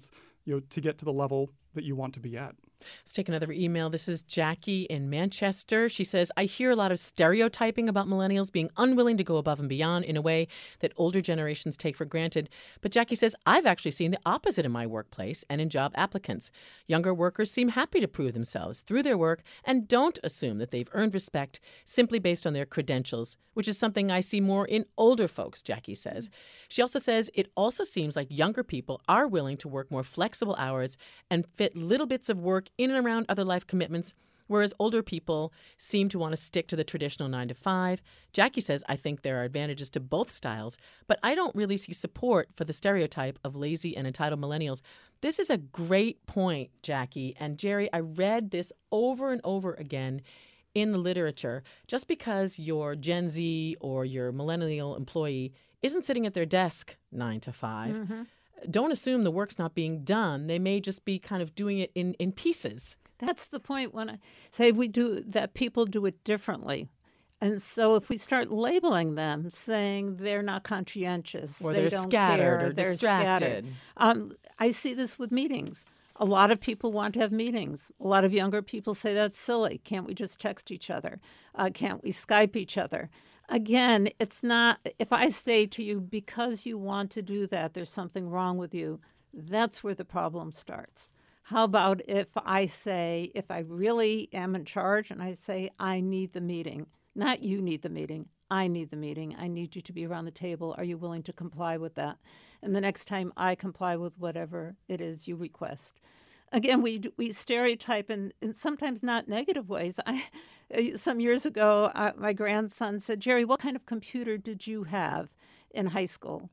to get to the level that you want to be at. Let's take another email. This is Jackie in Manchester. She says, I hear a lot of stereotyping about millennials being unwilling to go above and beyond in a way that older generations take for granted. But Jackie says, I've actually seen the opposite in my workplace and in job applicants. Younger workers seem happy to prove themselves through their work and don't assume that they've earned respect simply based on their credentials, which is something I see more in older folks, Jackie says. She also says it also seems like younger people are willing to work more flexible hours and fit little bits of work in and around other life commitments, whereas older people seem to want to stick to the traditional 9 to 5. Jackie says, I think there are advantages to both styles, but I don't really see support for the stereotype of lazy and entitled millennials. This is a great point, Jackie. And Jerry, I read this over and over again in the literature. Just because your Gen Z or your millennial employee isn't sitting at their desk 9 to 5, don't assume the work's not being done. They may just be kind of doing it in pieces. That's the point when I say that people do it differently. And so if we start labeling them, saying they're not conscientious, or they they're don't scattered care, or they're distracted. Scattered. I see this with meetings. A lot of people want to have meetings. A lot of younger people say that's silly. Can't we just text each other? Can't we Skype each other? Again, it's not, if I say to you, because you want to do that, there's something wrong with you, that's where the problem starts. How about if I say, if I really am in charge and I say, I need the meeting, not you need the meeting, I need the meeting, I need you to be around the table, are you willing to comply with that? And the next time I comply with whatever it is you request. Again, we stereotype in sometimes not negative ways. Some years ago, my grandson said, Jerry, what kind of computer did you have in high school?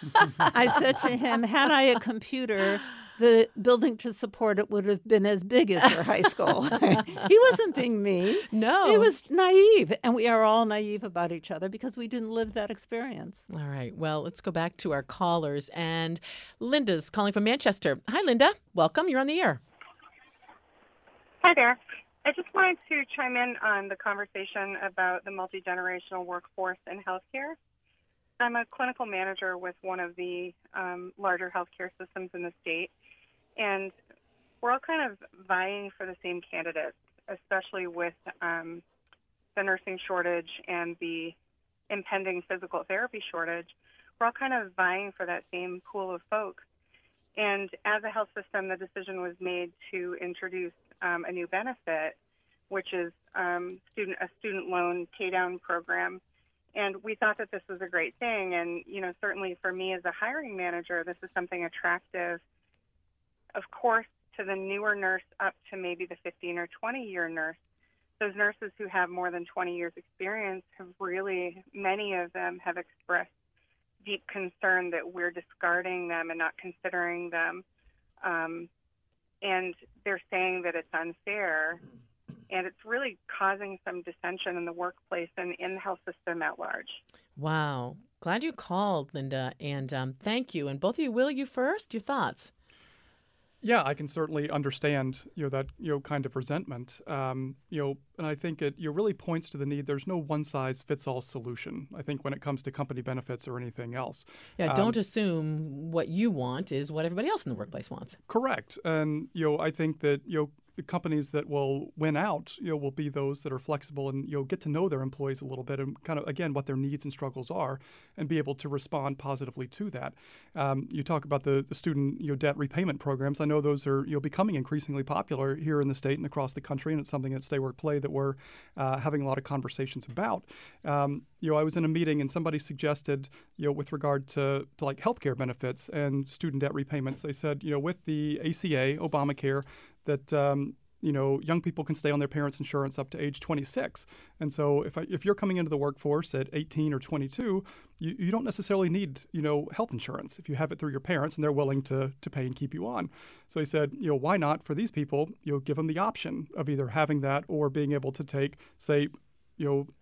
I said to him, had I a computer, the building to support it would have been as big as your high school. He wasn't being mean. No. He was naive. And we are all naive about each other because we didn't live that experience. All right. Well, let's go back to our callers. And Linda's calling from Manchester. Hi, Linda. Welcome. You're on the air. Hi there. I just wanted to chime in on the conversation about the multi-generational workforce in healthcare. I'm a clinical manager with one of the larger healthcare systems in the state, and we're all kind of vying for the same candidates, especially with the nursing shortage and the impending physical therapy shortage. We're all kind of vying for that same pool of folks. And as a health system, the decision was made to introduce a new benefit, which is a student loan pay-down program. And we thought that this was a great thing. And, certainly for me as a hiring manager, this is something attractive, of course, to the newer nurse up to maybe the 15 or 20-year nurse. Those nurses who have more than 20 years experience have really, many of them have expressed deep concern that we're discarding them and not considering them. And they're saying that it's unfair. And it's really causing some dissension in the workplace and in the health system at large. Wow. Glad you called, Linda, and thank you. And both of you, Will, you first? Your thoughts? Yeah, I can certainly understand, that, kind of resentment. And I think it really points to the need. There's no one-size-fits-all solution, I think, when it comes to company benefits or anything else. Yeah, don't assume what you want is what everybody else in the workplace wants. Correct. And, I think that, the companies that will win out, will be those that are flexible and, get to know their employees a little bit and kind of, again, what their needs and struggles are and be able to respond positively to that. You talk about the student, debt repayment programs. I know those are, becoming increasingly popular here in the state and across the country, and it's something at Stay Work Play that we're having a lot of conversations about. I was in a meeting and somebody suggested, with regard to like healthcare benefits and student debt repayments, they said, with the ACA, Obamacare, that young people can stay on their parents' insurance up to age 26. And so if you're coming into the workforce at 18 or 22, you don't necessarily need, health insurance if you have it through your parents and they're willing to pay and keep you on. So he said, why not for these people, give them the option of either having that or being able to take, say,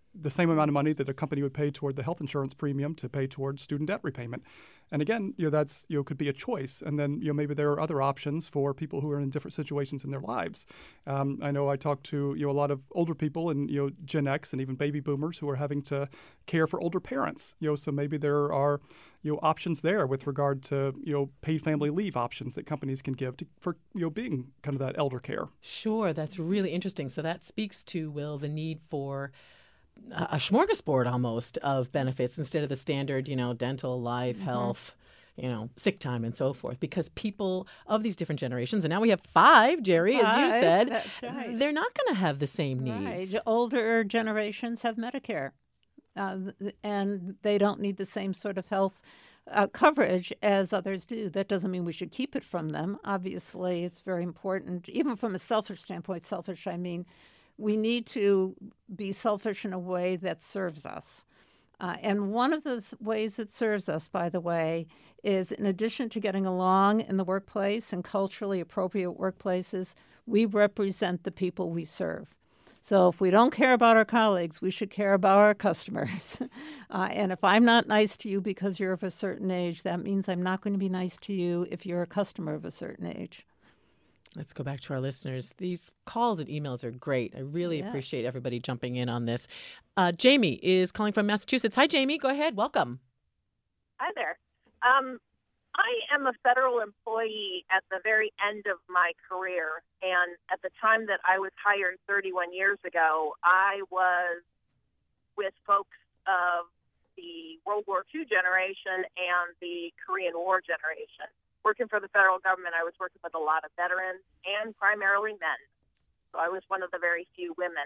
the same amount of money that a company would pay toward the health insurance premium to pay toward student debt repayment. And again, that's could be a choice. And then maybe there are other options for people who are in different situations in their lives. I know I talk to a lot of older people and Gen X and even baby boomers who are having to care for older parents. So maybe there are options there with regard to paid family leave options that companies can give for being kind of that elder care. Sure, that's really interesting. So that speaks to, Will, the need for a smorgasbord almost of benefits instead of the standard, dental, life, health, sick time and so forth, because people of these different generations, and now we have 5, Jerry, as you said, that's right. They're not going to have the same needs. Right. Older generations have Medicare, and they don't need the same sort of health coverage as others do. That doesn't mean we should keep it from them. Obviously, it's very important, even from a selfish standpoint. Selfish, I mean, we need to be selfish in a way that serves us. And one of the ways it serves us, by the way, is in addition to getting along in the workplace and culturally appropriate workplaces, we represent the people we serve. So if we don't care about our colleagues, we should care about our customers. And if I'm not nice to you because you're of a certain age, that means I'm not going to be nice to you if you're a customer of a certain age. Let's go back to our listeners. These calls and emails are great. I really appreciate everybody jumping in on this. Jamie is calling from Massachusetts. Hi, Jamie. Go ahead. Welcome. Hi there. I am a federal employee at the very end of my career, and at the time that I was hired 31 years ago, I was with folks of the World War II generation and the Korean War generation. Working for the federal government, I was working with a lot of veterans and primarily men. So I was one of the very few women.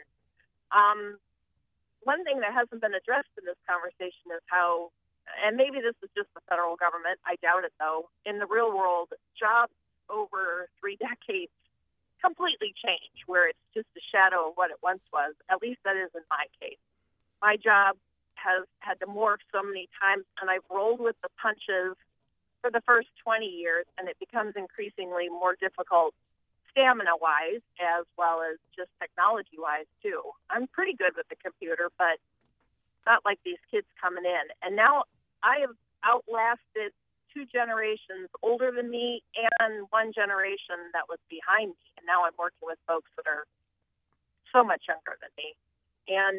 One thing that hasn't been addressed in this conversation is how, and maybe this is just the federal government, I doubt it though, in the real world, jobs over 3 decades completely change, where it's just a shadow of what it once was. At least that is in my case. My job has had to morph so many times, and I've rolled with the punches for the first 20 years, and it becomes increasingly more difficult stamina-wise as well as just technology-wise, too. I'm pretty good with the computer, but not like these kids coming in. And now I have outlasted 2 generations older than me and 1 generation that was behind me, and now I'm working with folks that are so much younger than me. And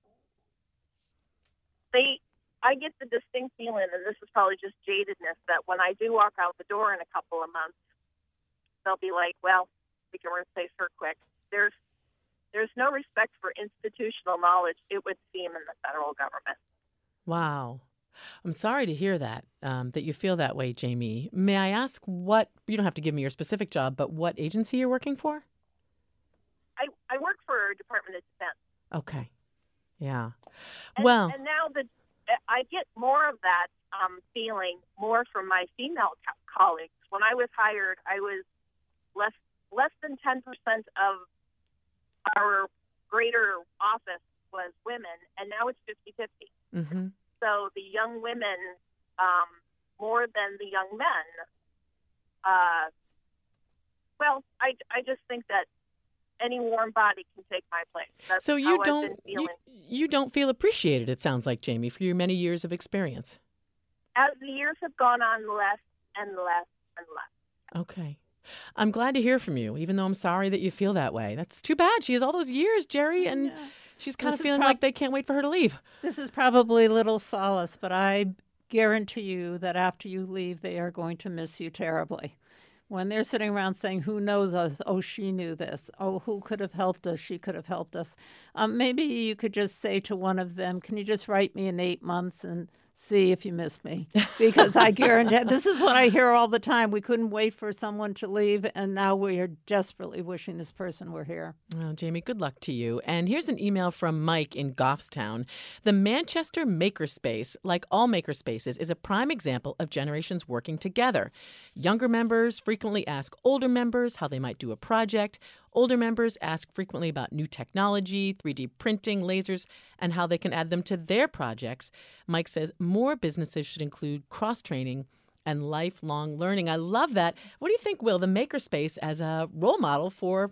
I get the distinct feeling, and this is probably just jadedness, that when I do walk out the door in a couple of months, they'll be like, well, we can replace her quick. There's no respect for institutional knowledge, it would seem, in the federal government. Wow. I'm sorry to hear that, that you feel that way, Jamie. May I ask what, you don't have to give me your specific job, but what agency you're working for? I work for Department of Defense. Okay. Yeah. And now I get more of that feeling more from my female colleagues. When I was hired, I was less than 10% of our greater office was women, and now it's 50-50. Mm-hmm. So the young women, more than the young men. I just think that any warm body can take my place. That's so you don't feel appreciated, it sounds like, Jamie, for your many years of experience. As the years have gone on, less and less and less. Okay. I'm glad to hear from you, even though I'm sorry that you feel that way. That's too bad. She has all those years, Jerry, and she's kind of feeling like they can't wait for her to leave. This is probably little solace, but I guarantee you that after you leave, they are going to miss you terribly. When they're sitting around saying, who knows us? Oh, she knew this. Oh, who could have helped us? She could have helped us. Maybe you could just say to one of them, can you just write me in 8 months and see if you miss me? Because I guarantee, this is what I hear all the time. We couldn't wait for someone to leave, and now we are desperately wishing this person were here. Well, Jamie, good luck to you. And here's an email from Mike in Goffstown. The Manchester Makerspace, like all makerspaces, is a prime example of generations working together. Younger members frequently ask older members how they might do a project. Older members ask frequently about new technology, 3D printing, lasers, and how they can add them to their projects. Mike says more businesses should include cross-training and lifelong learning. I love that. What do you think, Will, the Makerspace as a role model for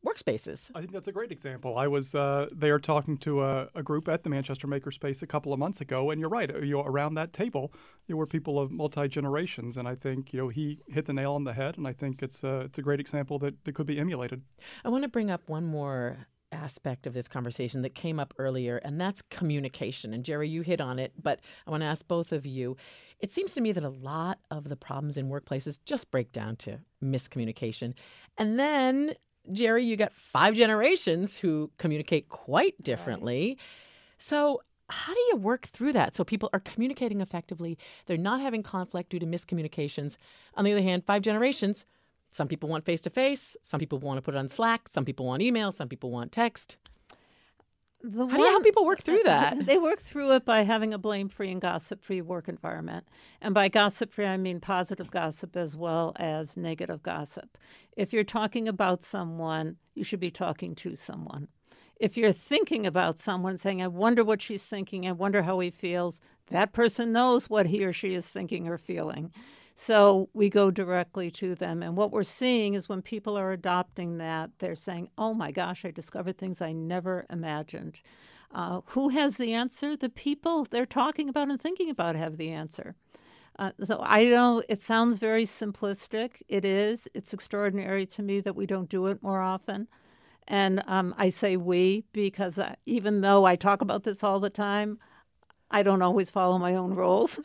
workspaces. I think that's a great example. I was there talking to a group at the Manchester Makerspace a couple of months ago, and you're right. Around that table, were people of multi-generations, and I think he hit the nail on the head, and I think it's a great example that could be emulated. I want to bring up one more aspect of this conversation that came up earlier, and that's communication. And Jerry, you hit on it, but I want to ask both of you. It seems to me that a lot of the problems in workplaces just break down to miscommunication. And then, Jerry, you got 5 generations who communicate quite differently. Right. So how do you work through that so people are communicating effectively? They're not having conflict due to miscommunications. On the other hand, 5 generations, some people want face-to-face, some people want to put it on Slack, some people want email, some people want text. How do you help people work through that? They work through it by having a blame-free and gossip-free work environment. And by gossip-free, I mean positive gossip as well as negative gossip. If you're talking about someone, you should be talking to someone. If you're thinking about someone, saying, I wonder what she's thinking, I wonder how he feels, that person knows what he or she is thinking or feeling. So we go directly to them. And what we're seeing is when people are adopting that, they're saying, oh my gosh, I discovered things I never imagined. Who has the answer? The people they're talking about and thinking about have the answer. So I know it sounds very simplistic. It is. It's extraordinary to me that we don't do it more often. And I say we because even though I talk about this all the time, I don't always follow my own rules.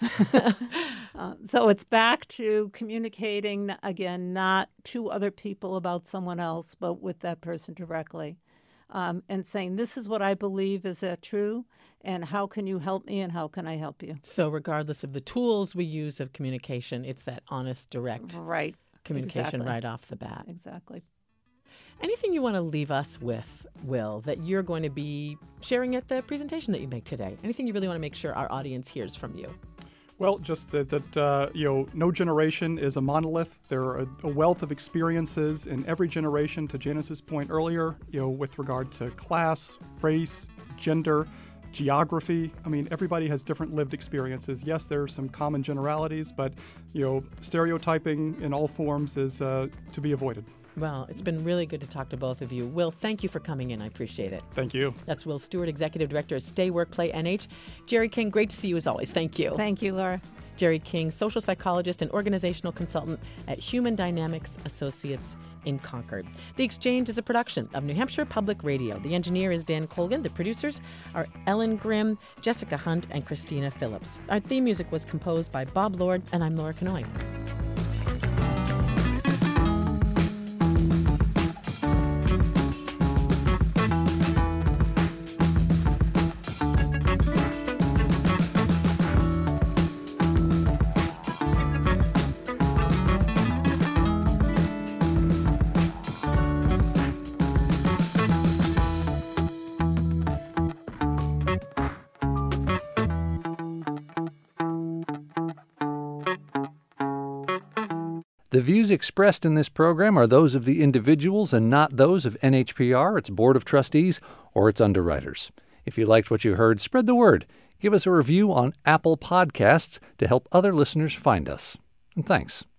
So it's back to communicating, again, not to other people about someone else, but with that person directly. And saying, this is what I believe, is that true? And how can you help me and how can I help you? So regardless of the tools we use of communication, it's that honest, direct communication right off the bat. Exactly. Anything you want to leave us with, Will, that you're going to be sharing at the presentation that you make today? Anything you really want to make sure our audience hears from you? Well, just that no generation is a monolith. There are a wealth of experiences in every generation, to Janice's point earlier, with regard to class, race, gender, geography. I mean, everybody has different lived experiences. Yes, there are some common generalities, but, stereotyping in all forms is to be avoided. Well, it's been really good to talk to both of you. Will, thank you for coming in. I appreciate it. Thank you. That's Will Stewart, Executive Director of Stay Work Play NH. Jerry King, great to see you as always. Thank you. Thank you, Laura. Jerry King, social psychologist and organizational consultant at Human Dynamics Associates in Concord. The Exchange is a production of New Hampshire Public Radio. The engineer is Dan Colgan. The producers are Ellen Grimm, Jessica Hunt, and Christina Phillips. Our theme music was composed by Bob Lord, and I'm Laura Kanoy. The views expressed in this program are those of the individuals and not those of NHPR, its Board of Trustees, or its underwriters. If you liked what you heard, spread the word. Give us a review on Apple Podcasts to help other listeners find us. And thanks.